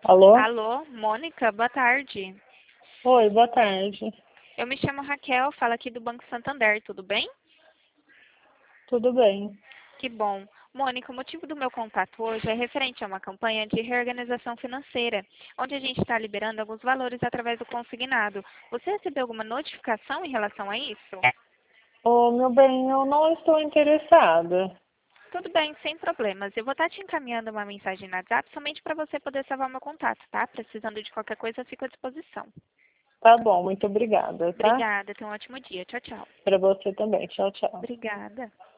Alô? Alô, Mônica, boa tarde. Oi, boa tarde. Eu me chamo Raquel, falo aqui do Banco Santander, tudo bem? Tudo bem? Que bom. Mônica, o motivo do meu contato hoje é referente a uma campanha de reorganização financeira, onde a gente está liberando alguns valores através do consignado. Você recebeu alguma notificação em relação a isso? Ô, meu bem, eu não estou interessada. Tudo bem, sem problemas. Eu vou estar te encaminhando uma mensagem no WhatsApp somente para você poder salvar meu contato, tá? Precisando de qualquer coisa, eu fico à disposição. Tá bom, muito obrigada, tá? Obrigada, tenha um ótimo dia. Tchau, tchau. Para você também. Tchau, tchau. Obrigada.